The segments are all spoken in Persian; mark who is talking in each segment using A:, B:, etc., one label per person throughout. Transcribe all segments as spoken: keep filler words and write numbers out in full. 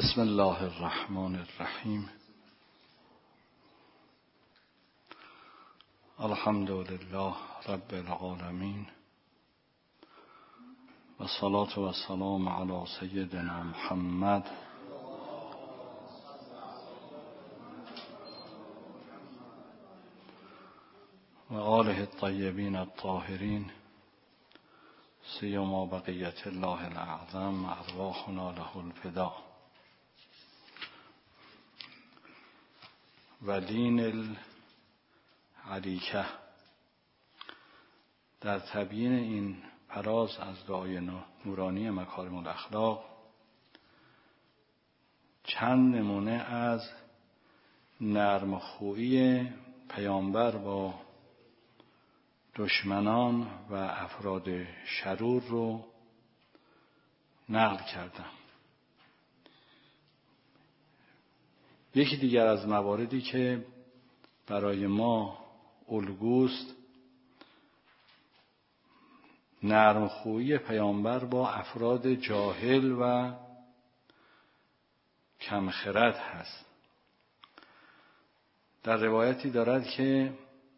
A: بسم الله الرحمن الرحیم. الحمد لله رب العالمین و الصلاة و السلام علی سیدنا محمد و آله الطیبین الطاهرین سیما بقیت الله الاعظم ارواحنا له الفدا و دین العلیکه. در تبیین این فراز از دعای نورانی مکارم الاخلاق چند نمونه از نرمخویی پیامبر با دشمنان و افراد شرور رو نقل کردم. یکی دیگر از مواردی که برای ما الگوست نرمخویی پیامبر با افراد جاهل و کمخرد هست. در روایتی دارد که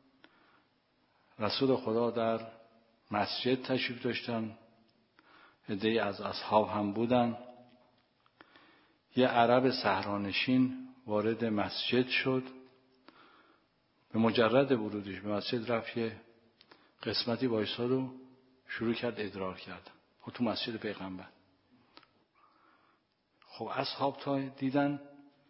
A: رسول خدا در مسجد تشریف داشتن، عده‌ای از اصحاب هم بودن. یه عرب صحرانشین وارد مسجد شد. به مجرد ورودش به مسجد رفت یه قسمتی وایساد و شروع کرد ادرار کرد. خب تو مسجد پیغمبر. خب اصحاب تا دیدن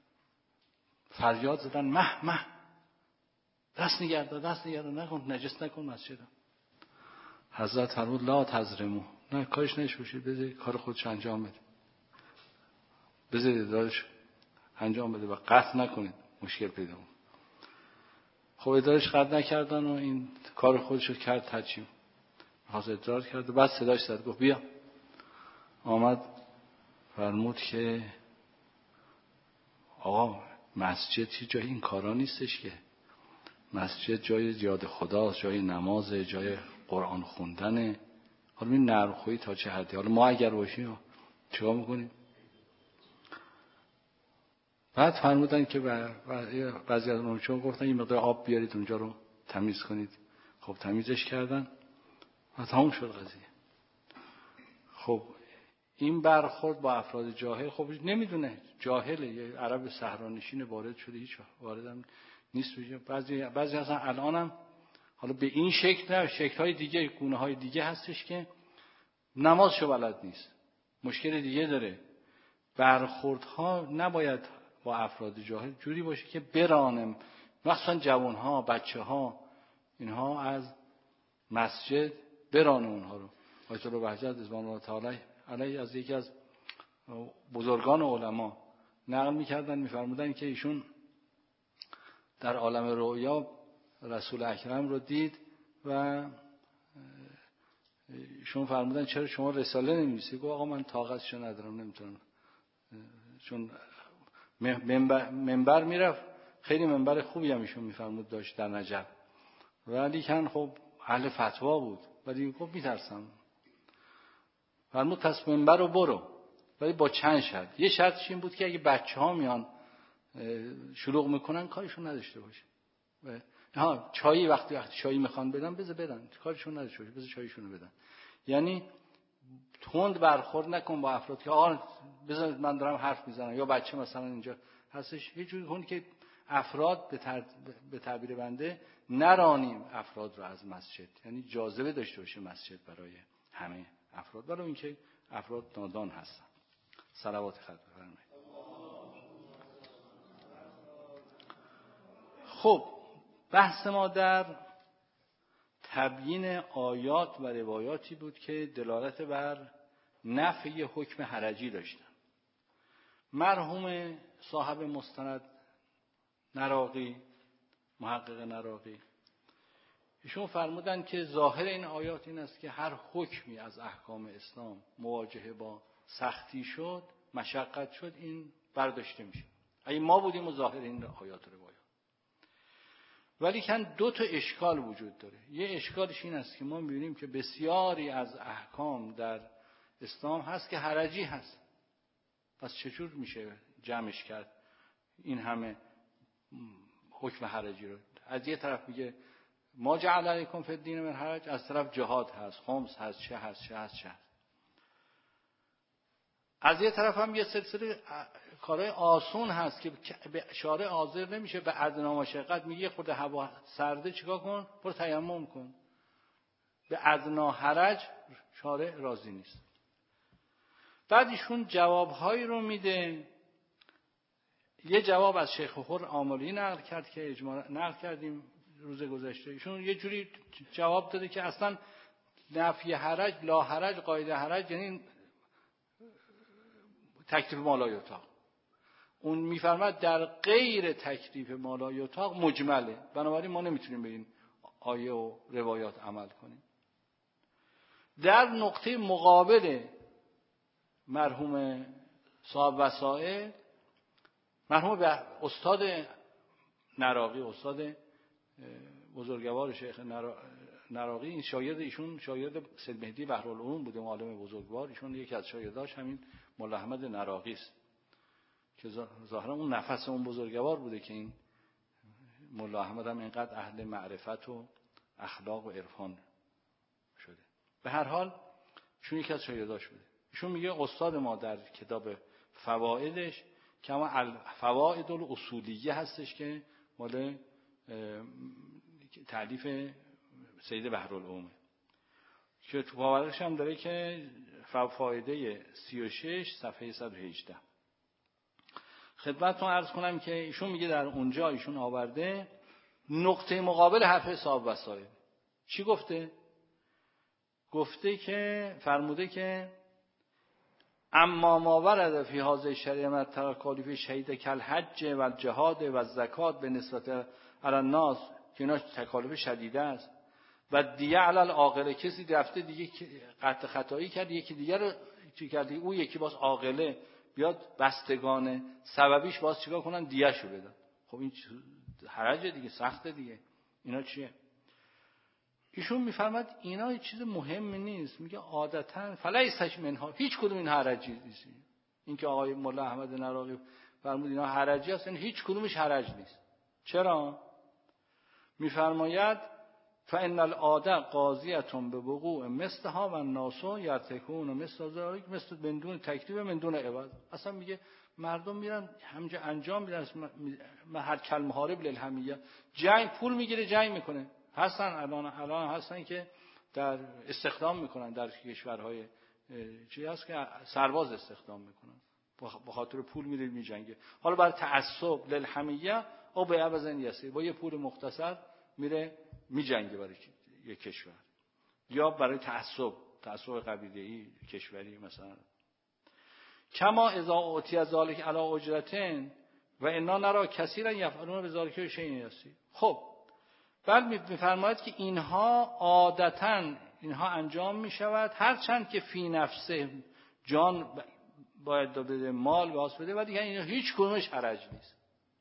A: فریاد زدن مه مه دست نگرد دست نگرد نکن نجس نکن مسجدم. حضرت فرمود لا تظلموا، نه کارش نشوشید، بذارید کار خودش انجام بده، بذارید ادارش انجام بده و قطع نکنید مشکل پیدا کنید. خب ادارش قطع نکردن و این کار خودش رو کرد. تجیم خواست ادرار کرد و بعد صداش زد گفت بیا. آمد فرمود که آقا مسجد هیچ جای این کارا نیستش که، مسجد جای یاد خداست، جای نماز، جای قرآن خوندنه. حالا این نرمخویی تا چه حدی؟ حالا ما اگر باشیم چیکار میکنیم؟ بعد فرمودن که بعضی از اونها چون گفتن این مقدار آب بیارید اونجا رو تمیز کنید. خب تمیزش کردن و تموم شد قضیه. خب این برخورد با افراد جاهل، خب نمیدونه، جاهله، یه عرب صحرانشین وارد شده، هیچ واردم نیست. بعضی بعضی اصلا الانم حالا به این شکل نه، شکل‌های دیگه، گونه‌های دیگه هستش که نمازشو بلد نیست، مشکل دیگه داره. برخوردها نباید با افراد جاهل جوری باشه که برانم، مخصوصا جوان‌ها، بچه‌ها، اینها از مسجد برانه اونها رو. آیت الله بهجت رضوان الله تعالی علیه از یکی از بزرگان علما نقل می‌کردن، می‌فرمودن که ایشون در عالم رؤیا رسول اکرم رو دید و ایشون فرمودن چرا شما رساله نمی‌نویسید؟ گفت آقا من طاقتشو ندارم، نمیتونم. چون منبر, منبر میرفت، خیلی منبر خوبی هم ایشون میفرمود داشت در نجف، ولی کن خب اهل فتوا بود، ولی گفت میترسم. فرمود پس منبر رو برو، ولی با چند شرط. یه شرطش این بود که اگه بچه ها میان شلوغ میکنن کارشون نداشته باشه. ها چایی وقتی وقتی چایی میخوان بدن بذار بدن، کارشون نداشته باشه، بذار چایشون رو بدن. یعنی تند برخورد نکن با افراد که آقا بذار من دارم حرف میزنم، یا بچه مثلا اینجا هستش. یه جوری کن که افراد به, تر... به تعبیر بنده نرانیم افراد رو از مسجد، یعنی جاذبه داشته باشه مسجد برای همه افراد، ولی اینکه افراد نادان هستن. صلوات خدا بفرمایید. خب بحث ما در تبیین آیات و روایاتی بود که دلالت بر نفی حکم حرجی داشتن. مرحوم صاحب مستند نراقی، محقق نراقی، ایشون فرمودن که ظاهر این آیات این است که هر حکمی از احکام اسلام مواجهه با سختی شد، مشقت شد، این برداشته میشه. اگه ما بودیم و ظاهر این آیات و روایات. ولی کن دو تا اشکال وجود داره. یه اشکالش این است که ما می‌بینیم که بسیاری از احکام در اسلام هست که حرجی هست. پس چجور میشه جمعش کرد این همه حکم حرجی رو؟ از یه طرف میگه ما جعل علیکم فی الدین من حرج، از طرف جهاد هست، خمس هست، چه هست چه هست چه هست. از یه طرف هم یه سلسله کارهای آسون هست که به شارع حاضر نمیشه، به ادنا مشقت میگه خود هوا سرده چیکار کن؟ برو تیمم کن. به ادنا حرج شارع راضی نیست. بعد ایشون جوابهایی رو میده. یه جواب از شیخ خور آملی نقل کرد که اجماع نقل کردیم روز گذشته. ایشون یه جوری جواب داده که اصلا نفی حرج، لا حرج، قاعده حرج یعنی تکلیف ما لا یطاق. اون میفرماد در غیر تکلیف ما لا یطاق مجمله، بنابراین ما نمیتونیم به این آیه و روایات عمل کنیم. در نقطه مقابل مرحوم صاحب وسائل، مرحوم استاد نراقی، استاد بزرگوار شیخ نراقی، این شاگرد ایشون شاگرد سید مهدی بحرالعلوم بوده، معلم بزرگوار. ایشون یکی از شاگرداش همین مولا احمد نراقی است که ظاهرا اون نفس اون بزرگوار بوده که این مولا احمد هم اینقدر اهل معرفت و اخلاق و عرفان شده. به هر حال ایشون یکی از شاگرداش بوده. ایشون میگه استاد ما در کتاب فوائدش که اما الفوائد الاصولیه هستش که مال تألیف سید بحرالعلومه، که تو فوائدش هم داره که فایده سی و شش صفحه صد و هجده. خدمتتون عرض کنم که ایشون میگه در اونجا ایشون آورده نقطه مقابل حرف صاحب وسائل. چی گفته؟ گفته که فرموده که اما ما ورد فی هذه الشریعه من تکالیف شدید کل حج و الجهاد و الزکات به نسبت علی الناس، که اینا تکالیف شدیده است، و دیگه علی العاقله، کسی رفته دیگه قطع خطایی کرد یکی دیگه رو چی کرد، او یکی باز عاقله بیاد بستگان سببیش باز چیکار کنن؟ دیه‌شو بدن. خب این حرج دیگه، سخته دیگه. اینا چیه؟ ایشون میفرماد اینا هیچ چیز مهمی نیست. میگه عادتاً فلیس منها، هیچ کدوم این حرجی نیست. این که آقای مولا احمد نراقی فرمود اینا حرجی هستن، هیچ کدومش حرج نیست. چرا؟ میفرماید فان العاده قاضیه بوقوع مثلها و الناس یرتکون مثل ذلک مثل بدون تکلیف من دون عوض. اصلا میگه مردم میرن همینجا انجام میدن، هر کلمه حارب للحمیه، جنگ پول میگیره جنگ میکنه. هستن الان الان هستن که در استخدام میکنن در کشورهای چی هست که سرباز استخدام میکنن، به خاطر پول میره میجنگه. حالا برای تعصب للحمیه او به عوض یسیر، با یه پول مختصر میره میجنگه برای یک کشور، یا برای تعصب تعصب قبیله‌ای کشوری مثلا. کما اذا اعطی ذلک علی اجرتن و انا نرا کثیرا یفعلون بذلک شیء یسیر. خب بعد میفرماید که اینها عادتاً اینها انجام میشود هرچند که فی نفسه جان باید بده، مال باز بده، و دیگه اینا هیچ کدومش حرج نیست.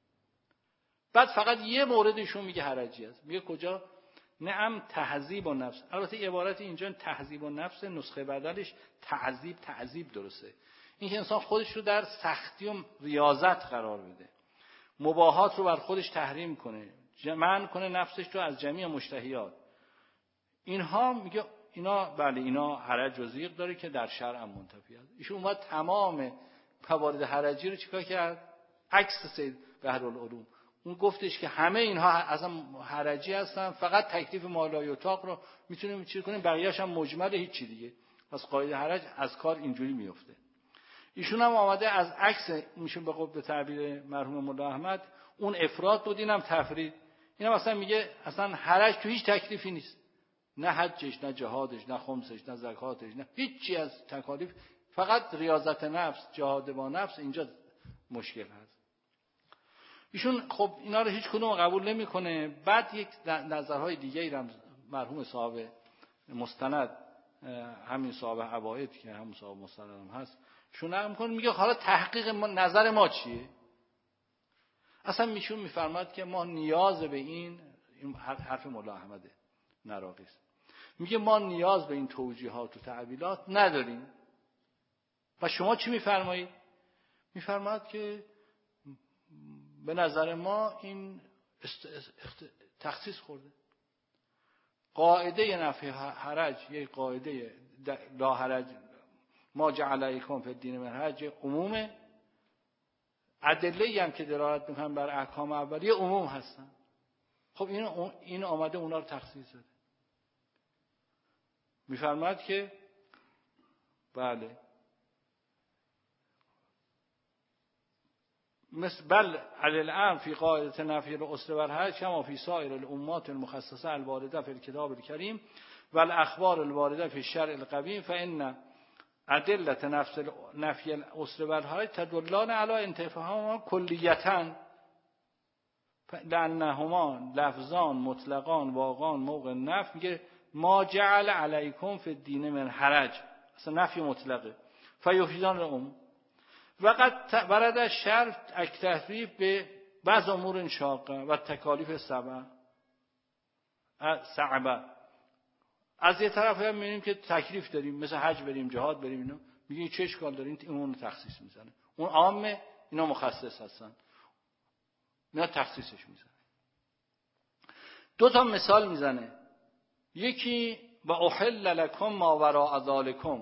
A: بعد فقط یه موردشون میگه حرجی است. میگه کجا؟ نعم تهذیب و نفس. البته عبارت اینجا تهذیب و نفس، نسخه بدلش تعذیب تعذیب درسته. این که انسان خودش رو در سختی و ریاضت قرار بده، مباحات رو بر خودش تحریم کنه، منع کنه نفسش رو از جمیع مشتهیات. اینها میگه اینا بله اینا حرج و ضیق داره که در شرع هم منتفی است. ایشون اومد تمام موارد حرجی رو چیکار کرد؟ عکس سید بحرالعلوم. اون گفتش که همه اینها اصلا حرجی هستن، فقط تکلیف ما لا یطاق رو میتونیم چیز کنیم، بقیه‌اش هم مجمل هیچ چی دیگه. پس قاعده حرج از کار اینجوری میفته. ایشون هم آمده از عکس میشون به قول به تعبیر مرحوم مولا احمد اون افراد بود، اینم تفرید. اینا مثلا میگه اصلا حرج تو هیچ تکلیفی نیست، نه حجش، نه جهادش، نه خمسش، نه زکاتش، نه هیچی از تکالیف، فقط ریاضت نفس، جهاد با نفس اینجا مشکل هست. ایشون خب اینا رو هیچ کدوم قبول نمیکنه. بعد یک نظرهای دیگه ای هم مرحوم صاحب مستند، همین صاحب عواید که همون صاحب مستند هم هست، شون نقل میکنه، میگه حالا تحقیق ما، نظر ما چیه؟ اصلا میشون میفرماد که ما نیاز به این این حرف مولا احمد نراقی است، میگه ما نیاز به این توجیهات و تعبیرات نداریم. و شما چی میفرمایید؟ میفرماد که به نظر ما این تخصیص خورده. قاعده نفی حرج یک قاعده لا حرج ما جعل علیکم فی الدین من حرج عمومه. ادله‌ای هم که دلالت میکنن بر احکام اولیه عموم هستن. خب این این آمده اونا رو تخصیص داده. میفرماد که بله مثل بل علی الامر فی قاعده نفی الاسره و الحرج کما فی سایر الامات المخصصه الوارده فی الکتاب الکریم و الاخبار الوارده فی الشرع القویم فان ادله نفس نفی الاسره و الحرج تدلان علی انتفاههما کلیتا لانهما لفظان مطلقان واقعان موقع نفی. میگه ما جعل علیکم فی الدین من حرج، اصلا نفی مطلقه. فیفیدان العموم وقد ورد الشرع التحریف به بعض امور شاقه و تکالیف سبع صعبه. از یه طرف هم میبینیم که تکلیف داریم، مثل حج بریم، جهاد بریم، اینا میگه چه اشکال دارین؟ اون تخصیص میزنه. اون عامه، اینا مخصص هستن، اینا تخصیصش میزنه. دو تا مثال میزنه. یکی و احل لکم ما وراء ذالکم،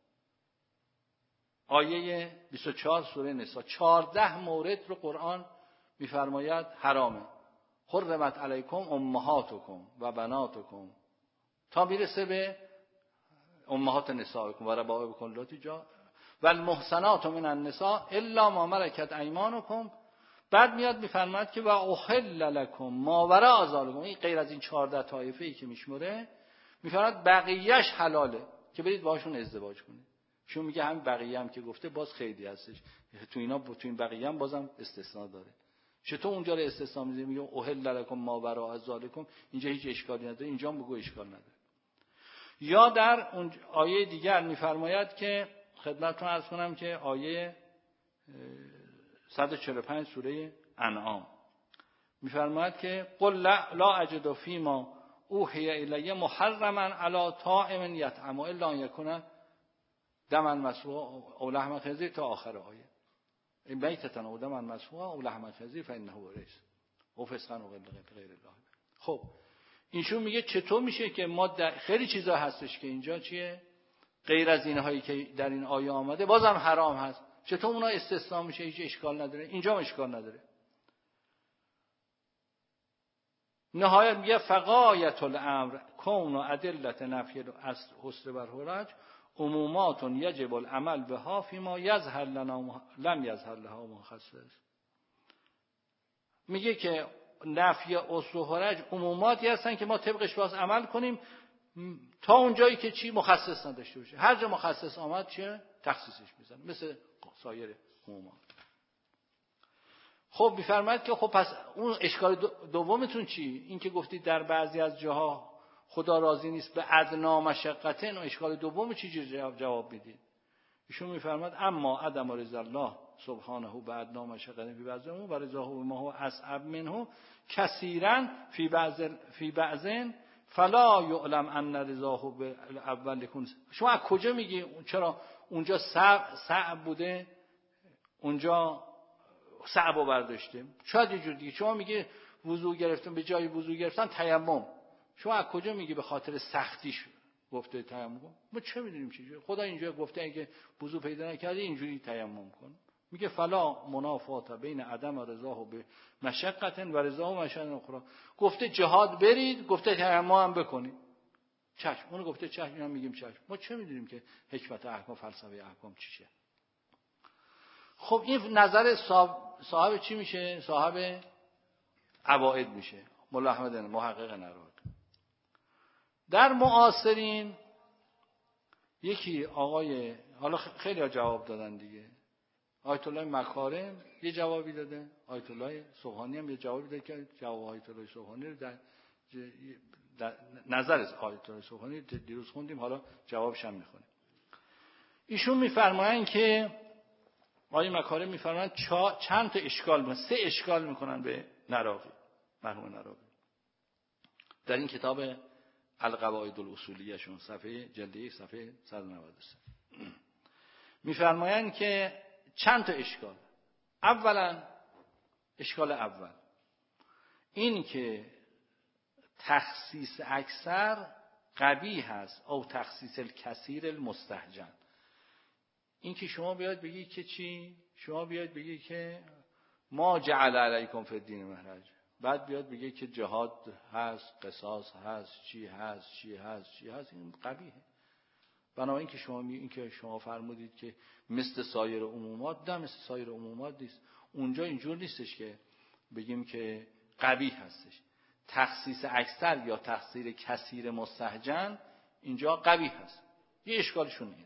A: آیه بیست و چهار سوره نساء. چهارده مورد رو قرآن میفرماید حرامه. حرمت علیکم امهاتکم و بناتکم تا میرسه به امهات نسائکم و ربائبکم اللاتی جا و المحصنات من النساء الا ما ملکت ایمانکم. بعد میاد میفرماید که و احل لکم ما وراء ذالکم، این غیر از این چهارده طایفه ای که میشمره، میفرماید بقیه‌اش حلاله که برید باهاشون ازدواج کنید. چون میگه همین بقیه هم که گفته باز خیلی هستش تو اینا، تو این بقیه هم بازم استثناء داره. چطور اونجا رو استثناء میذاره؟ میگه احل لکم ما وراء ذالکم، اینجا هیچ اشکالی نداره، اینجا هم بگو اشکال نداره. یا در اون آیه دیگر میفرماید که خدمتتون عرض کنم که آیه صد و چهل و پنج سوره انعام میفرماید که قل لا, لا اجد فیما اوحی الی محرما علی طاعم یطعمه الا ان یکون دما مسفوحا او لحم خنزیر تا آخر آیه. این میتة او دما مسفوحا او لحم خنزیر فانه رجس او فسقا و غیر الله. خب اینشون میگه چطور میشه که ما در خیلی چیزا هستش که اینجا چیه غیر از اینهایی که در این آیه آمده بازم حرام هست، چطور اونا استثناء میشه؟ هیچ اشکال نداره، اینجا هم اشکال نداره. نهایت میگه فقایت الامر کون و ادلت نفی الاسره و الحرج عمومات یجب العمل بها فیما یظهر لنا لم یظهر لها مخصص. میگه که نفی اسره و حرج عموماتی هستن که ما طبقش باز عمل کنیم تا اونجایی که چی مخصص نداشته باشه. هر جا مخصص آمد چه تخصیصش میزنه، مثل سایر عمومات. خب میفرماید که خب پس اون اشکال دومتون چی؟ این که گفتید در بعضی از جاها خدا راضی نیست به ادنا مشقتن، و اشکال دوم چی جواب جواب میدید؟ ایشون میفرماید اما عدم رضا الله سبحانه به ادنا مشقتن فی بعض و رضاه بما هو اصعب منه کثیرا فی بعض فی بعضن فلا یعلم ان رضاه به اول کن. شما از کجا میگی چرا اونجا صعب صعب بوده اونجا صعب و برداشته؟ شاید یه جور دیگه شما میگی وضو گرفتن به جای وضو گرفتن تیمم، شما از کجا میگی به خاطر سختیش گفته تیمم؟ ما چه میدونیم چجوری؟ خدا اینجا گفته اگه وضو پیدا نکردی اینجوری تیمم کن. میگه فلا منافات بین عدم رضاه به مشقت و رضا و مشقت اخرى. گفته جهاد برید، گفته تیمم هم بکنید. چشم. اون گفته چشم، اینا میگیم چشم. ما چه میدونیم که حکمت احکام فلسفه احکام چیه؟ خب این نظر صاحب, صاحب چی میشه؟ صاحب عواید میشه، مولا احمد محقق نراق. در معاصرین یکی آقای، حالا خیلی ها جواب دادن دیگه، آیت الله مکارم یه جوابی داده، آیت الله سبحانی هم یه جوابی داده که جواب آیت الله سبحانی رو در, در نظر آیت الله سبحانی دیروز خوندیم، حالا جوابش هم میخونیم. ایشون میفرمایند که آیه مکارم میفرمایند چند تا اشکال میکنن، سه اشکال میکنن به نراقی، مرحوم نراقی، در این کتاب القواعد الاصولیه شون صفحه جلد یک صفحه صد و نود و سه میفرمایند که چند تا اشکال. اولا اشکال اول این که تخصیص اکثر قبیح هست او تخصیص الکثیر المستهجن. این که شما بیاید بگی که چی؟ شما بیاید بگی که ما جعل علیکم فی الدین من حرج، بعد بیاد بگه که جهاد هست، قصاص هست، چی هست چی هست چی هست. این قبیحه. بنابراین که شما می این که شما فرمودید که مثل سایر عمومات، نه مثل سایر عمومات نیست. اونجا اینجور نیستش که بگیم که قبیح هستش. تخصیص اکثر یا تخصیص کثیر مستهجن اینجا قبیح هست. یه اشکالشون اینه.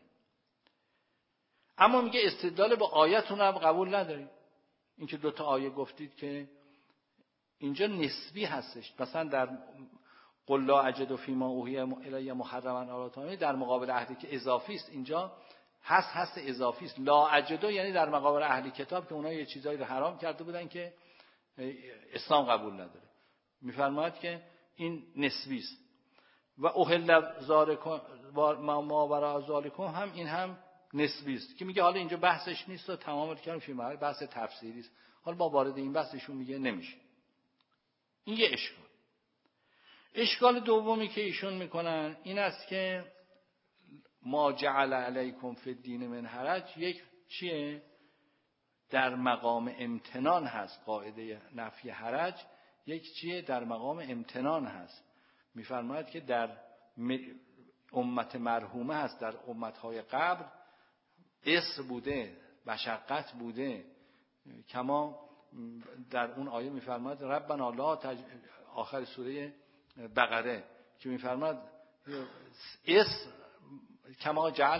A: اما میگه استدلال با آیتون هم قبول نداریم. این که دوتا آیه گفتید که اینجا نسبی هستش. مثلا در قل لا اجد فیما اوحی الی محرما علی طاعم، در مقابل اهلی که اضافی است، اینجا هست هست اضافی است. لا اجد یعنی در مقابل اهلی کتاب که اونها یه چیزایی رو حرام کرده بودن که اسلام قبول نداره. میفرماید که این نسبی است. و اوحل ذالکم ما وراء ذالکم هم این هم نسبی است که میگه حالا اینجا بحثش نیست و تمام کردیم فی محل بحث تفسیری است. حالا با وارد این بحثشون میگه نمیشه. این یه اشکال. اشکال دومی که ایشون میکنن این است که ما جعل علیکم فی الدین من حرج یک چیه؟ در مقام امتنان هست. قاعده نفی حرج یک چیه؟ در مقام امتنان هست. میفرماید که در امت مرحومه هست، در امتهای قبل اسر بوده، مشقت بوده. کما در اون آیه میفرماید ربنا لا تج... آخر سوره بقره که میفرماید اسر کما جعل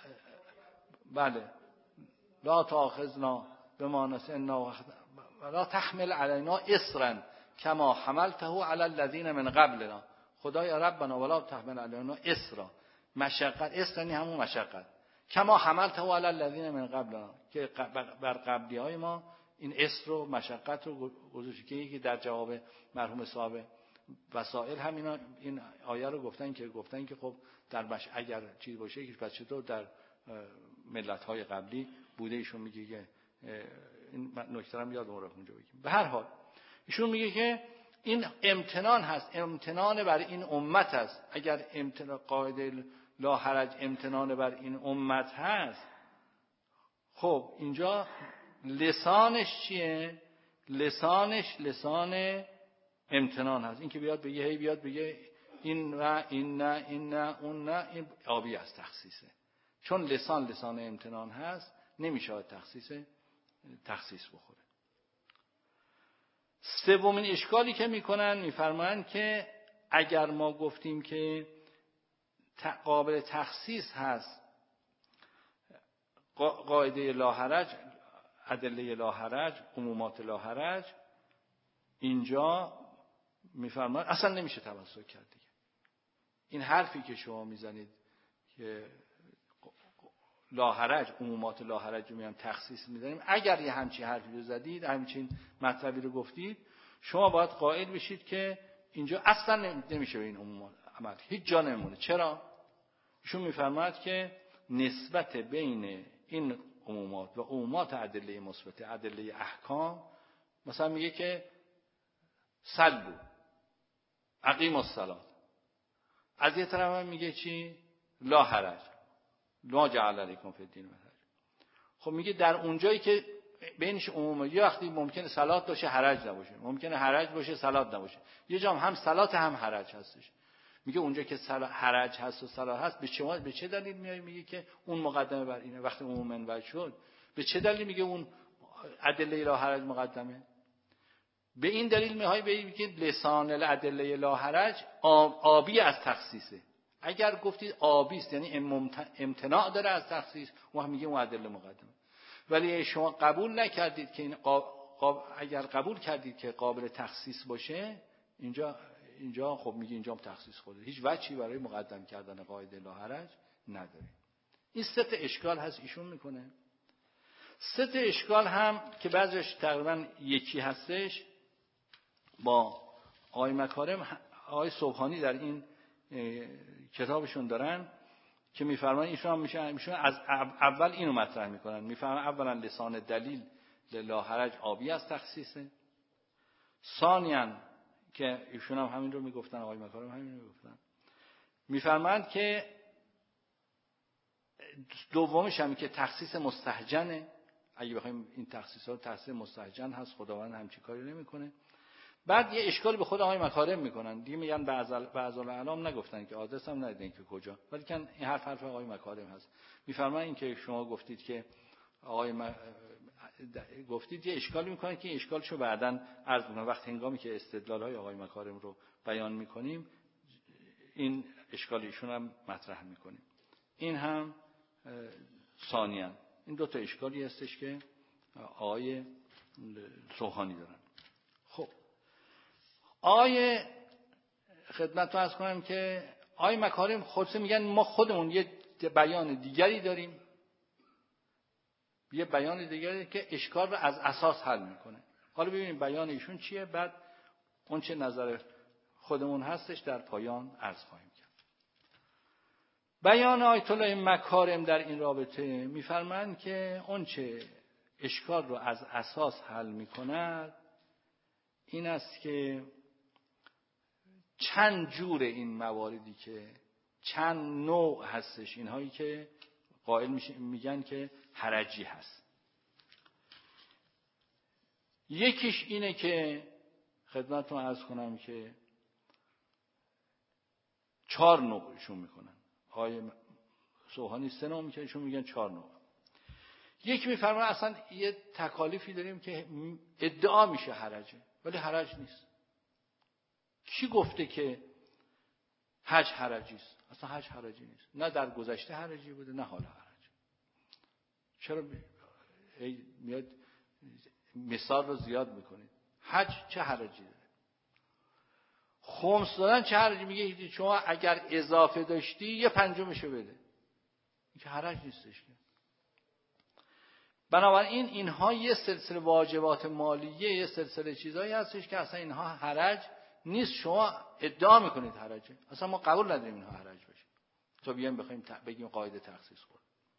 A: بله لا تاخذنا بما نسینا ولا تحمل علینا اسرا کما حملته علی الذین من قبلنا. خدای ربنا ولا تحمل علینا اسرا، مشقت. اسر یعنی همون مشقت. کما حملته علی الذین من قبلنا، که بر قبلی های ما این اسر و مشقت رو گذاشت. که یکی در جواب مرحوم صاحب وسائل همینا این آیه رو گفتن که گفتن که خب در مش... اگر چیز باشه که پس چطور در ملت های قبلی بوده. ایشون میگه که این نکته رو یادم رفت اونجا بگیم. به هر حال ایشون میگه که این امتنان هست، امتنان بر این امت هست. اگر امتنان قاعده لا حرج امتنان بر این امت هست، خب اینجا لسانش چیه؟ لسانش لسان امتنان هست. این که بیاد بگه هی بیاد بگه این و این نه این نه اون نه، این آبی از تخصیصه. چون لسان لسان امتنان هست نمیشه تخصیص تخصیص بخوره. سومین اشکالی که میکنن میفرمایند که اگر ما گفتیم که قابل تخصیص هست قاعده لا حرج، ادله لا حرج، عمومات لا حرج، اینجا میفرمایند اصلا نمیشه توسل کرد دیگه. این حرفی که شما میزنید که لا حرج، عمومات لا حرج رو میام تخصیص میزنیم، اگر یه همچین حرفی رو زدید، همچین مطلبی رو گفتید، شما باید قائل بشید که اینجا اصلا نمیشه به این عمومات عمل، هیچ جا نمیمونه. چرا؟ ایشون میفرماید که نسبت بین این عمومات و عمومات ادله مثبت، ادله احکام، مثلا میگه که صلوا اقیموا الصلاة، از یه طرف هم میگه چی؟ لا حرج، لا جعل علیکم فی الدین من حرج. خب میگه در اونجایی که بینش عمومه، یه وقتی ممکنه صلات باشه حرج نباشه، ممکنه حرج باشه صلات نباشه، یه جام هم صلات هم حرج هستش. میگه اونجا که حرج هست و صلات هست، به شما به چه دلیل میای میگه که اون مقدمه بر اینه؟ وقتی عموما وجه شد، به چه دلیل میگه اون ادله لا حرج مقدمه؟ به این دلیل میهای بگید که لسان الادله لا حرج آبی از تخصیصه. اگر گفتید آبی است یعنی امتناع داره از تخصیص، اون میگه اون ادله مقدمه. ولی شما قبول نکردید که این قاب... قاب... اگر قبول کردید که قابل تخصیص باشه، اینجا اینجا خب میگه اینجا هم تخصیص خوده، هیچ وجهی برای مقدم کردن قاعده لا حرج نداره. این سه تا اشکال هست ایشون میکنه. سه تا اشکال هم که بعضیش تقریبا یکی هستش با آقای مکارم، آقای سبحانی در این کتابشون دارن که میفرمان ایشون هم میشه ایشون از اول اینو مطرح میکنن، میفرمان اولا لسان دلیل لا حرج آبی از تخصیصه. ثانیاً که ایشون هم همین رو میگفتن، آقای مکارم همین رو میگفتن، میفرمایند که دومش هم که تخصیص مستهجنه، اگه بخوایم این تخصیص ها تخصیص مستهجن هست، خداوند همچین کاری نمیکنه. بعد یه اشکال به خود آقای مکارم میکنن دیگه، میگن بعض بعض الاعلام نگفتن که آدرس هم ندیدن که کجا، ولی که این حرف حرف آقای مکارم هست. میفرمایند این که شما گفتید که آقای م... گفتید یه اشکالی میکنه که این اشکالشو بعداً عرض میکنم وقت هنگامی که استدلال های آقای مکارم رو بیان میکنیم، این اشکال ایشون هم مطرح میکنیم. این هم ثانیاً این دو تا اشکالی هستش که آقای سوهانی دارن. خب آقای خدمتتون عرض کنم که آقای مکارم خودشون میگن ما خودمون یه بیان دیگری داریم، یه بیان دیگری که اشکال رو از اساس حل میکنه. حالا ببینیم بیان ایشون چیه، بعد اون چه نظر خودمون هستش در پایان عرض خواهیم کرد. بیان آیت الله مکارم در این رابطه میفرمایند که اون چه اشکال رو از اساس حل میکند این است که چند جور این مواردی که چند نوع هستش، اینهایی که قائل میگن که حرجی هست. یکیش اینه که خدمتتون عرض کنم که چهار نوعشون میکنن. آقای سوهانی سه نوع میکنن، ایشون میگن چهار نوع. یک میفرمان اصلا یه تکالیفی داریم که ادعا میشه حرجه ولی حرج نیست. کی گفته که حج حرجی است؟ اصلا حج حرجی نیست، نه در گذشته حرجی بوده نه حالا حرج. چرا میاد مثال رو زیاد میکنید؟ حج چه حرجی داره؟ خمس دادن چه حرجی؟ میگه شما اگر اضافه داشتی یه پنجمشو بده، این که حرج نیستش که. بنابراین اینها یه سلسله واجبات مالیه، یه سلسله چیزایی هستش که اصلا اینها حرج نیست. شما ادعا میکنید حرجه، اصلا ما قبول نداریم اینها حرج بشه تا بیایم بخوایم بگیم قاعده تخصیص کنیم.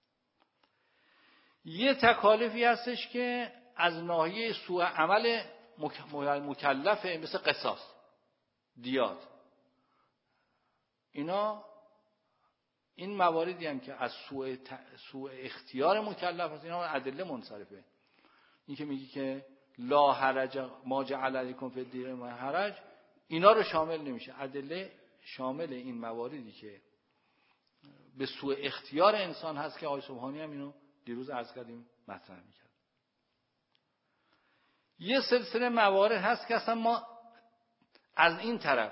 A: یه تکالیفی هستش که از ناحیه سوء عمل مکلفه، مثل قصاص، دیات. اینا این مواردی هم که از سوء سوء اختیار مکلف هست، اینا ادله منصرفه. این که میگی که لا حرج ما جعل علیکم فی الدین من حرج، اینا رو شامل نمیشه. ادله شامل این مواردی که به سوء اختیار انسان هست که آقای سبحانی هم اینو دیروز عرض کردیم مطرح میکرد. یه سلسله موارد هست که اصلا ما از این طرف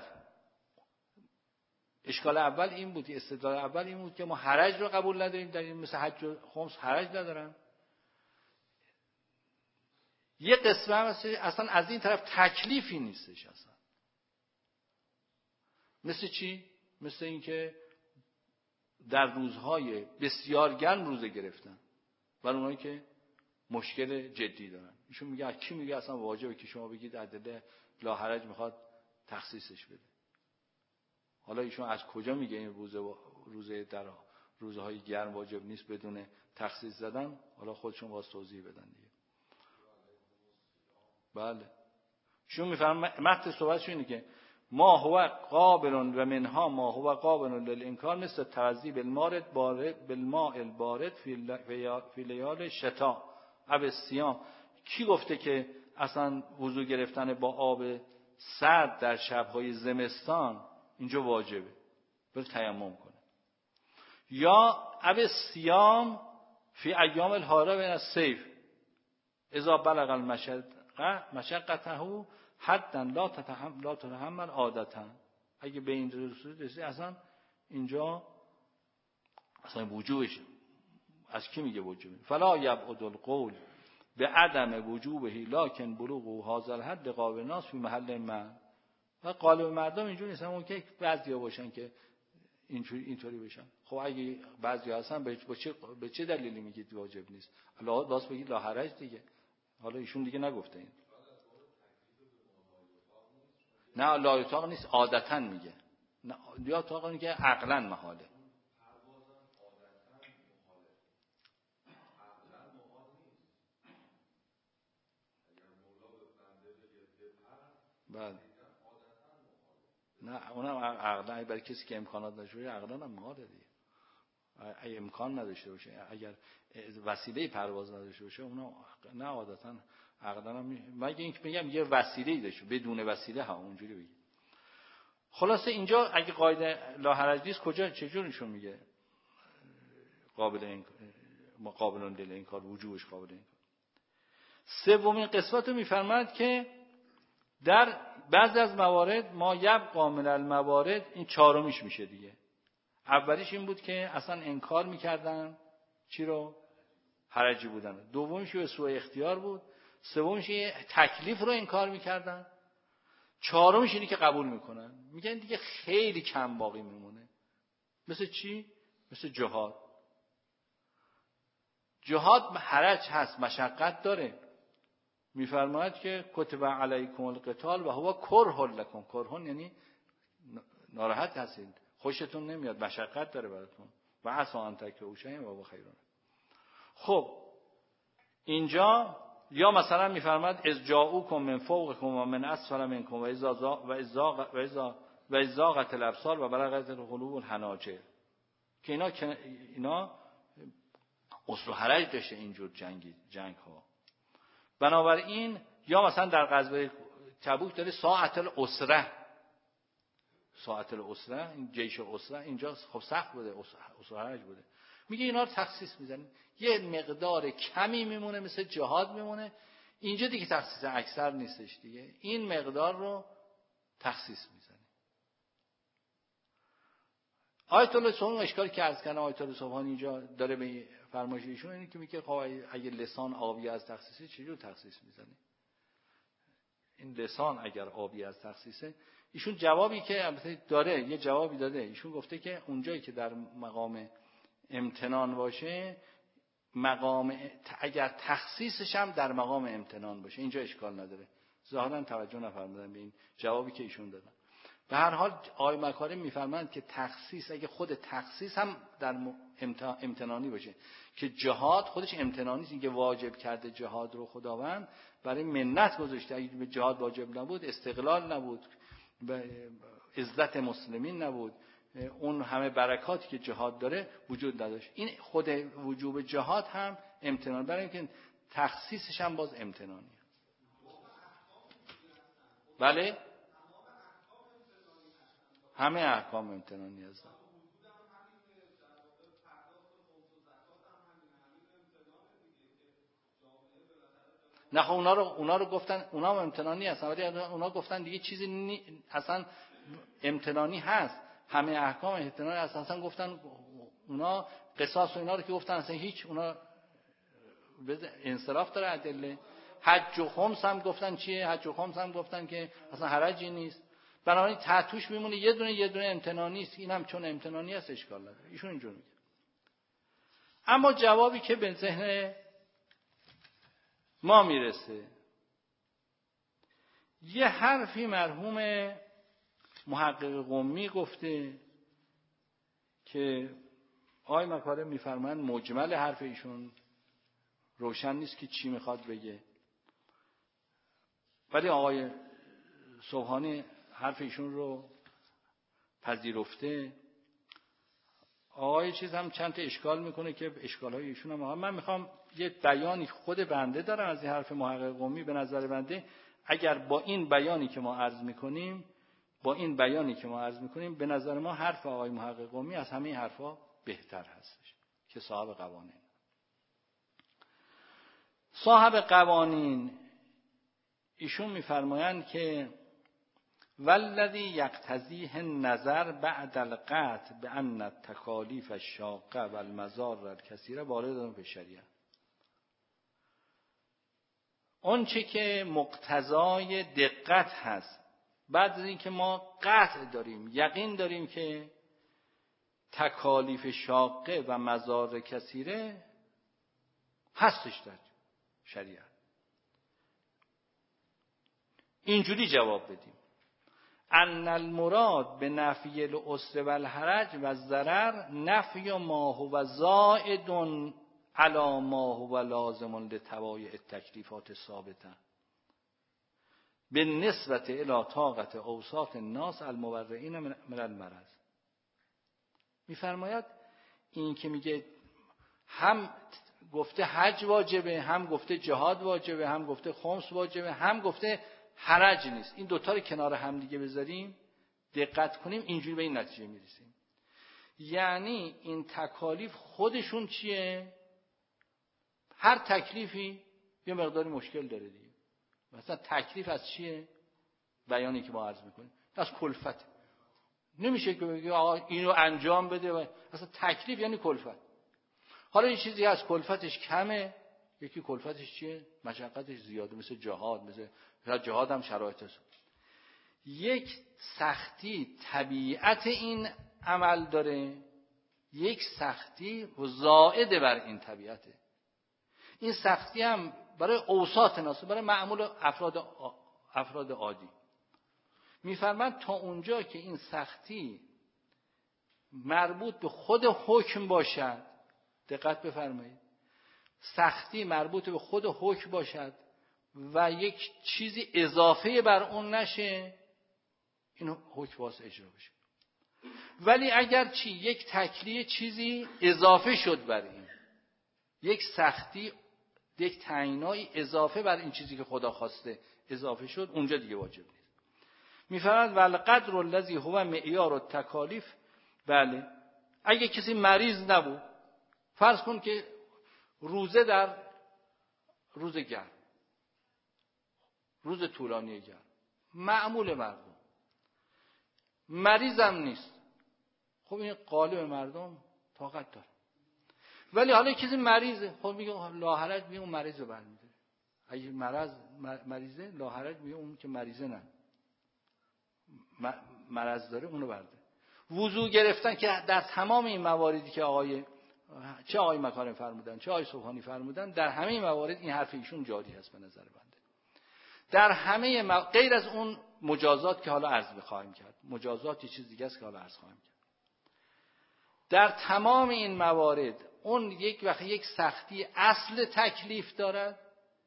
A: اشکال اول این بود، استدلال اول این بود که ما حرج رو قبول نداریم، در این مثل حج و خمس حرج ندارن. یه قسمه هم هست اصلا از این طرف تکلیفی نیستش اصلا. مثل چی؟ مثل این که در روزهای بسیار گرم روزه گرفتن برای اونایی که مشکل جدی دارن. ایشون میگه کی میگه اصلا واجبه که شما بگید ادله لا حرج میخواد تخصیصش بده؟ حالا ایشون از کجا میگه این روزه روزه در روزهای گرم واجب نیست بدون تخصیص زدن؟ حالا خودشون واسه توضیح بدن دیگه. بله شون میفهمن متن صحبتش اینه که ما هو قابل و منها ما هو قابل للانکار مثل تعذیب المارد بارد بالماء البارد فی لیال شتاء اب الصیام. کی گفته که اصلا وضو گرفتن با آب سرد در شب‌های زمستان اینجا واجبه؟ بل تیمم کنه. یا اب الصیام فی ایام الحاره بین الصیف اذا بلغ المشقه مشقته حدا لا تتحمل لا تتحمل عادتا. اگه به این رسول رسید اصلا اینجا اصلا وجوبش از کی میگه وجوبه؟ فلا یبعد القول به عدم وجوبه لکن بلوغ هذا الحد قابل الناس فی محل من. و قالب مردم اینجوری نیستن، اون که بعضیا باشن که اینجوری اینطوری بشن. خب اگه بعضیا هستن به چه به چه دلیلی میگید واجب نیست؟ الله واسه بگید لا حرج دیگه. حالا ایشون دیگه نگفته این. نه لا یطاق نیست، عادتاً میگه. نه یا طاقه میگه عقلاً محاله. بعد نه اونم عقلا برای کسی که امکانات نداشته باشه عقلا هم ماله دیگه. اگه امکان نداشته باشه، اگر وسیله پرواز نداشته باشه، اونا نه عادتا عقلا هم مگه اینکه بگم یه وسیله‌ای داشته، بدون وسیله ها اونجوری بگیم. خلاصه اینجا اگه قاعده لا حرج نیست کجا چجورشون میگه قابل این مقابل دل این کار وجوبش قابل این کار. سومین قسمت رو میفرماید که در بعضی از موارد ما یبقى من الموارد، این چهارمیش میشه دیگه. اولیش این بود که اصلا انکار میکردن چی رو؟ حرجی بودن. دومیش به سوء اختیار بود. سومیش تکلیف رو انکار میکردن. چهارمیش اینی که قبول میکنن. میگن دیگه خیلی کم باقی میمونه. مثل چی؟ مثل جهاد. جهاد حرج هست، مشقت داره. میفرماید که کتب علیکم القتال و هو کره لکم. کرهون یعنی ناراحت هستید، خوشتون نمیاد، مشقت داره براتون. و عسى ان تکرهوا شیئا و هو خیر لکم. خب اینجا یا مثلا میفرماید از جاءوکم من فوقکم و من اسفل منکم و اذا و اذا و اذا و اذا غت الابصار و بلغت القلوب الحناجر، که اینا اینا اصل و حرج داشته اینجور جنگی جنگ ها. بنابراین یا مثلا در غزوه تبوک داره ساعت الاسره، ساعت الاسره، این جیش الاسره اینجا خب سخت بوده، اصل و حرج بوده. میگه اینا رو تخصیص میزنیم، یه مقدار کمی میمونه مثل جهاد میمونه. اینجا دیگه تخصیص اکثر نیستش دیگه، این مقدار رو تخصیص میزنیم. آیت الله سبحانی اشکالی که عرض کردم، آیت الله سبحانی اینجا داره به فرمایش ایشون اینه که میگه خب اگه لسان آبی از تخصیصه چجور تخصیص میزنی؟ این لسان اگر آبی از تخصیصه، ایشون جوابی که البته داره یه جوابی داده. ایشون گفته که اونجایی که در مقام امتنان باشه، مقام اگر تخصیصش هم در مقام امتنان باشه اینجا اشکال نداره. ظاهرا توجه نفرمودن به این جوابی که ایشون دادن. به هر حال آقای مکارم میفرمایند که تخصیص اگه خود تخصیص هم در امتنانی باشه، که جهاد خودش امتنانی است، اینکه واجب کرده جهاد رو خداوند برای منت گذاشته. اگه به جهاد واجب نبود استقلال نبود، عزت مسلمین نبود، اون همه برکاتی که جهاد داره وجود نداشت. این خود وجوب جهاد هم امتنان، برای اینکه تخصیصش هم باز امتنانی. بله همه احکام امتنانی هستن. نه خب اونا رو اونا رو گفتن اونا هم امتنانی هستن، ولی اونا گفتن دیگه چیزی نی... اصلا امتنانی هست، همه احکام امتنانی هستن. اصلا گفتن اونا قصاص و اینا رو که گفتن اصلا هیچ، اونا انصراف داره ادله. حج و خمس هم گفتن چیه؟ حج و خمس هم گفتن که اصلا حرجی نیست. بنابراین تحتوش میمونه یه دونه یه دونه امتنانی است. این هم چون امتنانی است اشکال نداره. ایشون اینجور میگه. اما جوابی که به ذهن ما میرسه، یه حرفی مرحوم محقق قمی گفته که آقای مکارم میفرمایند مجمل حرف ایشون روشن نیست که چی میخواد بگه، ولی آقای سبحانی حرف ایشون رو پذیرفته. آقای چیز هم چند تا اشکال میکنه که اشکالهای ایشون هم من میخوام یه بیانی خود بنده دارم از این حرف محقق قمی. به نظر بنده اگر با این بیانی که ما عرض میکنیم با این بیانی که ما عرض میکنیم به نظر ما حرف آقای محقق قمی از همه حرفا بهتر هستش که صاحب قوانین. صاحب قوانین ایشون میفرمایند که والذی یقتضیه النظر بعد القطع بان التکالیف الشاقه و المضار الکثیره وارد فی الشریعه. اون چه که مقتضای دقت هست بعد از اینکه ما قطع داریم، یقین داریم که تکالیف شاقه و مضار کثیره هستش در شریعت، اینجوری جواب بدیم ان المراد به نفی العسر و الحرج و الضرر نفی ما هو زائد علی ما هو لازم لتوابع التکلیفات ثابته. به نسبت الی طاقت اوساط الناس المبرئین من المرض. میفرماید این که میگه هم گفته حج واجبه، هم گفته جهاد واجبه، هم گفته خمس واجبه، هم گفته حرج نیست، این دوتا رو کنار هم دیگه بذاریم دقت کنیم اینجوری به این نتیجه میرسیم. یعنی این تکالیف خودشون چیه؟ هر تکلیفی یه مقداری مشکل داره دیگه. مثلا تکلیف از چیه؟ بیانی که ما عرض میکنیم از کلفت. نمیشه که بگی آقا اینو انجام بده و اصلا تکلیف یعنی کلفت. حالا یه چیزی از کلفتش کمه، یکی کلفتش چیه؟ مشقتش زیاده، مثل جهاد، مثل جهاد هم شرایط هست. یک سختی طبیعت این عمل داره، یک سختی زائد بر این طبیعته. این سختی هم برای اوساط ناس، برای معمول افراد افراد عادی. میفرماید تا اونجا که این سختی مربوط به خود حکم باشد، دقت بفرمایید، سختی مربوط به خود حکم باشد و یک چیزی اضافه بر اون نشه، این حکم واسه اجرا بشه. ولی اگر چی یک تکلیه چیزی اضافه شد بر این، یک سختی، یک تعیینای اضافه بر این چیزی که خدا خواسته اضافه شد، اونجا دیگه واجب نیست. میفرماید والقدر الذی هو معیار التکالیف. بله اگه کسی مریض نبود، فرض کن که روزه در روز گرم، روز طولانی گرم، معمول مردم، مریضم نیست، خب این غالب مردم طاقت داره. ولی حالا کسی مریضه، خب میگه لاحرج، میگه اون مریض رو برمی‌داره. اگه مرض مریضه لاحرج، میگه اون که مریضه نه مرض داره اونو برده. وضو گرفتن که در تمام این مواردی که آقای چه آقای مکارم فرمودن چه آقای سبحانی فرمودن، در همه این موارد این حرف ایشون جاری هست به نظر بنده. در همه مو... غیر از اون مجازات که حالا عرض بخوایم کرد، مجازات یه چیز دیگه است که حالا عرض خواهم کرد. در تمام این موارد اون یک وقت یک سختی اصل تکلیف دارد،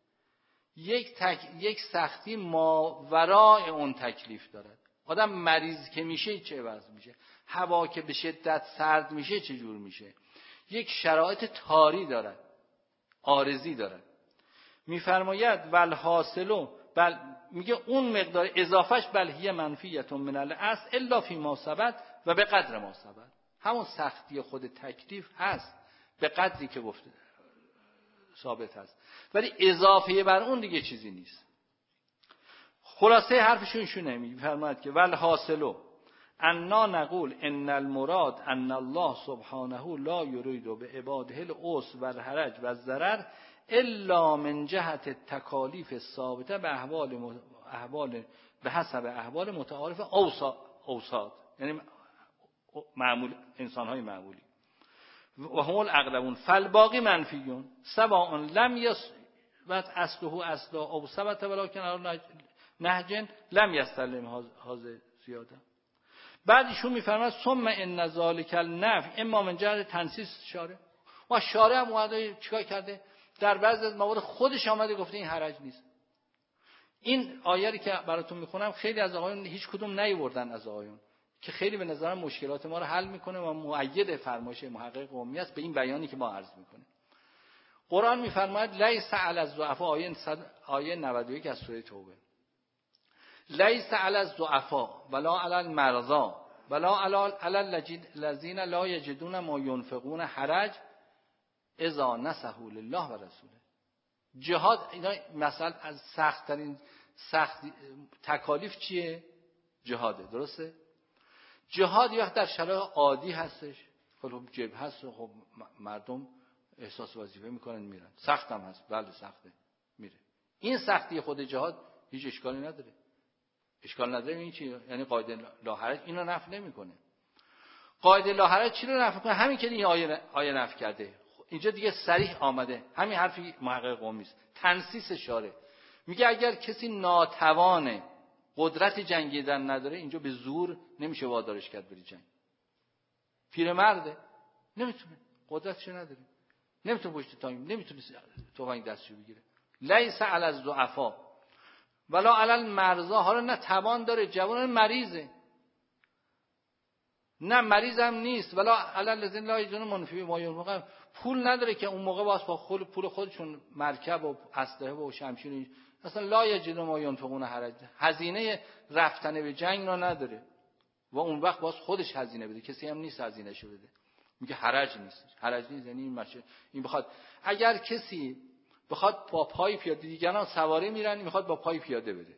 A: یک تک... یک سختی ماورای اون تکلیف دارد. آدم مریض که میشه چه وضع میشه؟ هوا که به شدت سرد میشه چه جور میشه؟ یک شرایط طاری دارد، عارضی دارد. میفرماید والحاصلو، بل میگه اون مقدار اضافهش بل هی منفیت من الاصل الا فی ما ثبت و به قدر ما ثبت. همون سختی خود تکلیف هست به قدری که گفته ثابت هست، ولی اضافه بر اون دیگه چیزی نیست. خلاصه حرفشون شونه، میفرماید که والحاصلو انا نقول ان المراد ان الله سبحانه لا یرید به عباده العسر و الحرج و الضرر الا من جهت التکالیف الثابته به احوال احوال به حسب احوال متعارف اوساط، یعنی معمول انسان‌های معمولی و هم الاغلبون فالباقی منفیون سواء لم یثبت اصله اصلا او ثبت ولکن علی نهج لم یستلم هذا زیاده. بعد ایشون میفرماید ثم ان ذلک النفی اما من جهت تنصیص شارع. و شارع هم اومده چیکار کرده؟ در بعضی از موارد خودش آمده گفته این حرج نیست. این آیه‌ای که براتون میخونم خیلی از آقایون هیچ کدوم نیوردن از آقایون، که خیلی به نظرم مشکلات ما رو حل میکنه و مؤید فرمایش محقق قمی است به این بیانی که ما عرض میکنیم. قرآن میفرماید لیس علی الضعفاء، آیه آیه نود و یک از سوره توبه، لیس علی الضعفاء ولا علی المرضى ولا علی الذین لا یجدون ما ينفقون حرج اذا نصحوا لله و رسوله. جهاد اینا مثلا از سخت ترین سخت تکالیف چیه؟ جهاده، درسته؟ جهاد یه وقت در شرایط عادی هستش، خب جبهه هست، خب مردم احساس وظیفه میکنن میرن، سخت هم هست، بله سخته میره. این سختی خود جهاد هیچ اشکالی نداره. اشکال نداره این چی؟ یعنی قاعده لا حرج اینو نفی نمیکنه. قاعده لا حرج چی رو نفی میکنه؟ همین که این آیه آیه نفی کرده. اینجا دیگه صریح آمده، همین حرفی محقق قمی است، تنصیص شارع. میگه اگر کسی ناتوانه، قدرت جنگیدن نداره، اینجا به زور نمیشه وادارش کرد بری جنگ. پیرمرده نمیتونه، قدرتش نداره، نمیتونه پشت تانک، نمیتونه تفنگ دستشو بگیره. لیس علی الضعفاء ولا علل مرضا، حالا نه توان داره، جوان مریضه، نه مریضم نیست، ولا علل الذین لا یجدون منفی ما ینفقون، پول نداره که اون موقع واسه با خود پول خودشون مرکب و اسلحه و شمشیر، اصلا لا یجدون ما ینفقون حرج، هزینه رفتن به جنگ رو نداره و اون وقت باز خودش هزینه بده، کسی هم نیست هزینه‌شو بده. میگه حرج نیست، حرج نیست یعنی این مشه این بخواد، اگر کسی بخواد با پای پیاده، دیگران سواری میرن، میخواد با پای پیاده بره،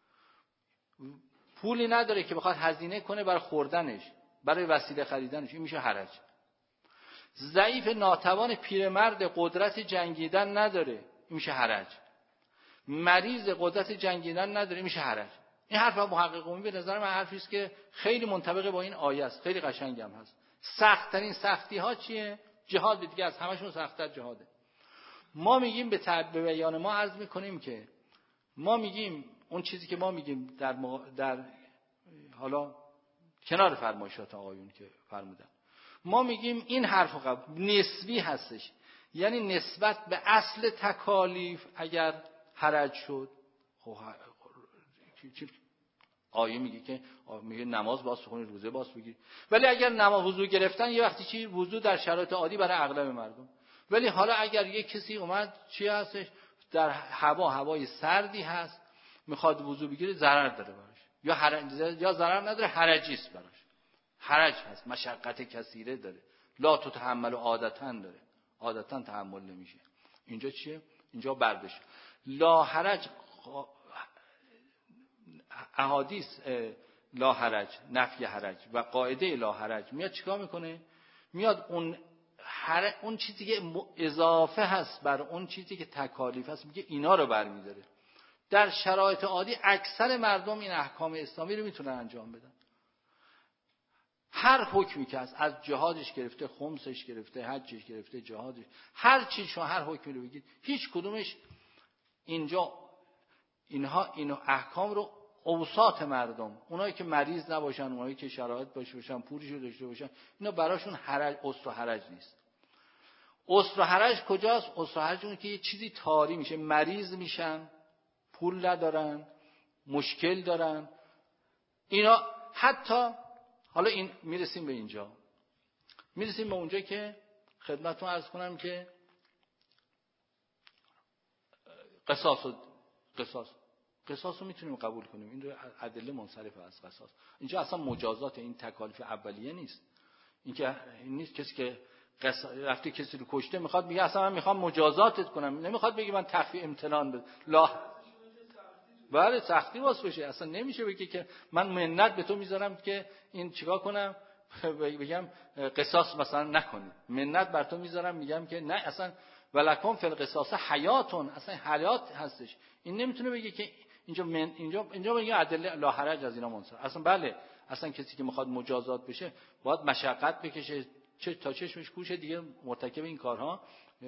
A: پولی نداره که بخواد هزینه کنه برای خوردنش، برای وسیله خریدنش، این میشه حرج. ضعیف ناتوان پیرمرد قدرت جنگیدن نداره، این میشه حرج. مریض قدرت جنگیدن نداره، این میشه حرج. این حرف محقق قومی به نظر من حرفی است که خیلی منطبق با این آیه است، خیلی قشنگ هم هست. سخت ترین سختی ها چیه؟ جهاد دیگه، از همشون سخت‌تر جهاده. ما میگیم به تعبیر بیان ما عرض میکنیم که ما میگیم اون چیزی که ما میگیم در مغ... در حالا کنار فرمایشات آقایون که فرمودن، ما میگیم این حرف قبل نسبی هستش، یعنی نسبت به اصل تکالیف اگر حرج شد، خب آیه میگه که میگه نماز باز بخونید، روزه باز بگیرید، ولی اگر نماز وضو گرفتن یه وقتی چی وضو در شرایط عادی برای اغلب مردم، ولی حالا اگر یه کسی اومد چی هستش در هوا هوای سردی هست میخواد وضو بگیره، ضرر داره براش، یا حرج، یا ضرر نداره، حرجی است براش، حرج هست، مشقت کثیره داره، لا تتحمل عادتاً داره، عادتاً تحمل نمیشه. اینجا چیه؟ اینجا بردش لا حرج، احادیث لا حرج، نفی حرج و قاعده لا حرج میاد چیکار میکنه؟ میاد اون هر اون چیزی که اضافه هست بر اون چیزی که تکالیف هست، میگه اینا رو برمی‌داره. در شرایط عادی اکثر مردم این احکام اسلامی رو میتونن انجام بدن. هر حکمی که هست، از جهادش گرفته، خمسش گرفته، حجش گرفته، جهادش، هر چیزشو، هر حکمی رو بگید، هیچ کدومش اینجا اینها اینو احکام رو اوساط مردم، اونایی که مریض نباشن، اونایی که شرایط داشته باشن، پولشو داشته باشن، اینا براشون حرج، اسر و حرج نیست. اسر و حرج کجاست؟ اسر و حرج اون که یه چیزی طاری میشه، مریض میشن، پول ندارن، مشکل دارن، اینا حتی حالا این میرسیم به اینجا، میرسیم به اونجا که خدمتتون عرض کنم که قصاص و قصاص قصاص رو میتونیم قبول کنیم، این رو ادله منصرفه از قصاص. اینجا اصلا مجازات این تکالیف اولیه نیست، این که این نیست کسی که قص... رفته کسی رو کشته میخواد میگه اصلا من میخوام مجازاتت کنم، نمیخواد بگه من تخفیف امتنان بده، لا بله سختی واسه بشه، اصلا نمیشه بگه که من منت به تو میذارم که این چیکار کنم، بگم قصاص مثلا نکنی، منت بر تو میذارم میگم که نه اصلا ولکم فی القصاص حیاتون، اصلا حیات هستش. این نمیتونه بگه که اینجا من اینجا اینجا میگه ادله لا حرج از اینا منصرف. اصلا بله، اصلا کسی که میخواد مجازات بشه باید مشقت بکشه، چه تا چشمش کوشه دیگه مرتکب این کارها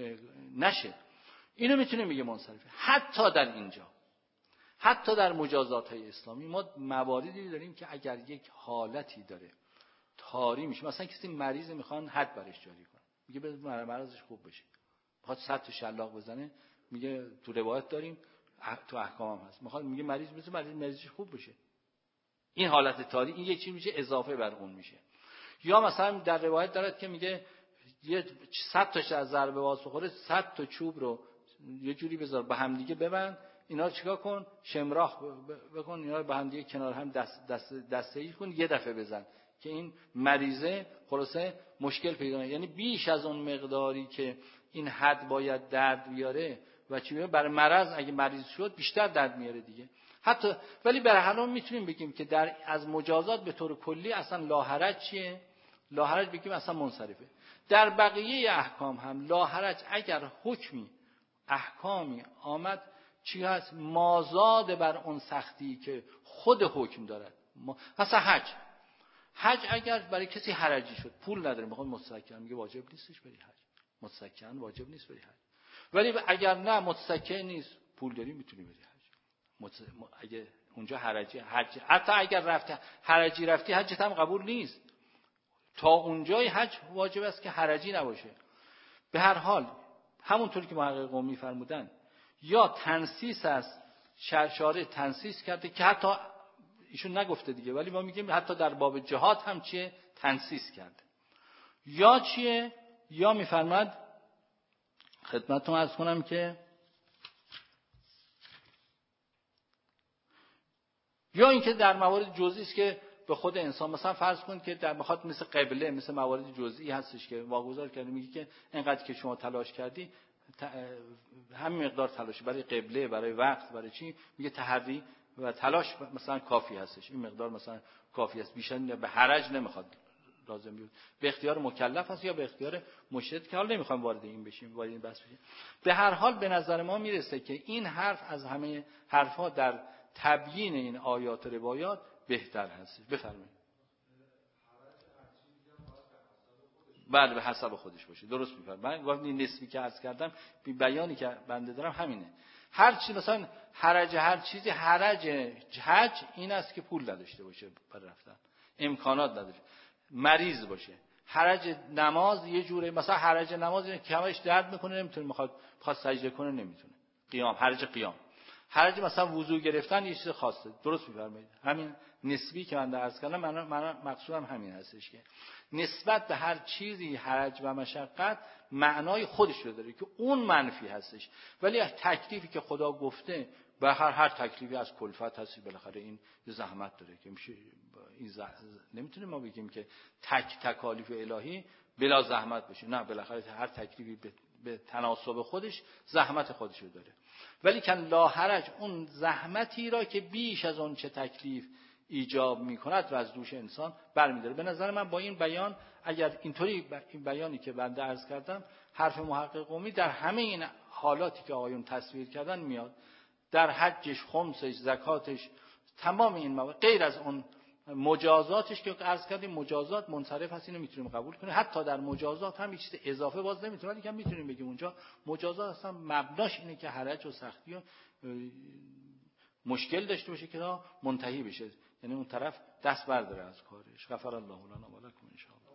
A: نشه، اینو میتونه میگه منصرفه. حتی در اینجا، حتی در مجازات های اسلامی ما مواردی داریم که اگر یک حالتی داره طاری میشه، مثلا کسی مریض میخوان حد برش جاری کنه، میگه به مرضش خوب بشه، میخواد صد تا شلاق بزنه، میگه تو روایت داریم تو احکام هم هست، میخواد میگه مریض بشه، مریض مریضش خوب بشه، این حالت طاری، این یک چیز میشه اضافه بر اون میشه. یا مثلا در روایت دارد که میگه یه صد تاش از ضربه باز بخوره، صد تا چوب رو یه جوری بذار به هم دیگه ببند، اینا رو چیکار کن، شمراخ بکن، اینا رو به هم دیگه کنار هم دست دست دسته‌ای کن، یه دفعه بزن که این مریضه خلاصه مشکل پیدا کنه. یعنی بیش از اون مقداری که این حد باید درد بیاره و چی میگه برای مرض، اگه مریض شد بیشتر درد میاره دیگه. حتی ولی برای حال میتونیم بگیم که در از مجازات به طور کلی اصلا لا حرج چیه؟ لا حرج بگیم اصلا منصرفه. در بقیه احکام هم لا حرج اگر حکمی احکامی آمد چی هست مازاد بر اون سختی که خود حکم دارد. مثلا حج حج اگر برای کسی حرجی شد، پول نداره، میخواد متسکن، میگه واجب نیستش بری حج، متسکن واجب نیست بری حج. ولی اگر نه متسکن نیست، پول داری میتونی بری حج. مت... اگه اونجا حرجی حج، حتی اگر رفته حرجی رفتی حجت هم قبول نیست، تا اونجای حج واجب است که حرجی نباشه. به هر حال همونطور که محقق قومی فرمودن، یا تنصیص است شارع تنصیص کرده که حتی ایشون نگفته دیگه، ولی ما میگیم حتی در باب جهاد هم چیه تنصیص کرده. یا چیه؟ یا میفرماد خدمتتون عرض کنم که یا اینکه در موارد جزئی است که به خود انسان، مثلا فرض کنید که در بخاطر مثل قبله، مثل موارد جزئی هستش که واگذار کرده، میگه که اینقدر که شما تلاش کردی همین مقدار تلاش برای قبله، برای وقت، برای چی، میگه تحری و تلاش مثلا کافی هستش، این مقدار مثلا کافی است، بیشتر به حرج نمیخواد لازم بیاد، به اختیار مکلف هست یا به اختیار مشهد که حالا نمیخوایم وارد این بشیم، وارد این بحث بشیم. به هر حال به نظر ما میرسه که این حرف از همه حرفها در تبیین این آیات و روایات بهتر هست. بفرمایید. بله به حسب خودش باشه، درست میفرمایید. من گفتم این نسبی که عرض کردم بی بیانی که بنده دارم همینه. هر چی مثلا حرج هر چیزی، حرج حج این است که پول نداشته باشه برای رفتن، امکانات نداشته، مریض باشه. حرج نماز یه جوره، مثلا حرج نماز اینه که همش درد میکنه، نمیتونه، میخواد میخواد سجده کنه نمیتونه، قیام، حرج قیام. حرج مثلا وضو گرفتن یه چیز خاصه، درست میفرمایید. همین نسبی که من عرض کردم، من من مقصودم همین هستش که نسبت به هر چیزی حرج و مشقت معنای خودش رو داره که اون منفی هستش، ولی تکلیفی که خدا گفته به هر هر تکلیفی از کلفت هستی، بالاخره این زحمت داره که میشه این زح... نمیتونیم ما بگیم که تک تکالیف الهی بلا زحمت بشه، نه، بالاخره هر تکلیفی به, به تناسب خودش زحمت خودش رو داره، ولی کن لا حرج اون زحمتی را که بیش از اون چه تکلیف ایجاب میکند و از دوش انسان برمیداره. به نظر من با این بیان، اگر اینطوری این بیانی که بنده عرض کردم، حرف محقق قمی در همه این حالاتی که آقایون تصویر کردن میاد، در حجش، خمسش، زکاتش، تمام این موارد، غیر از اون مجازاتش که عرض کردیم مجازات منصرف هست، اینو میتونیم قبول کنیم. حتی در مجازات هم چیز اضافه باز نمیتونیم، ولی که میتونیم بگیم اونجا مجازات اصلا مبناش اینه که حرج و سختی و مشکل داشته باشه که منتهی بشه، یعنی اون طرف دست برداره از کارش. غفر الله لنا و لکم ان شاء الله.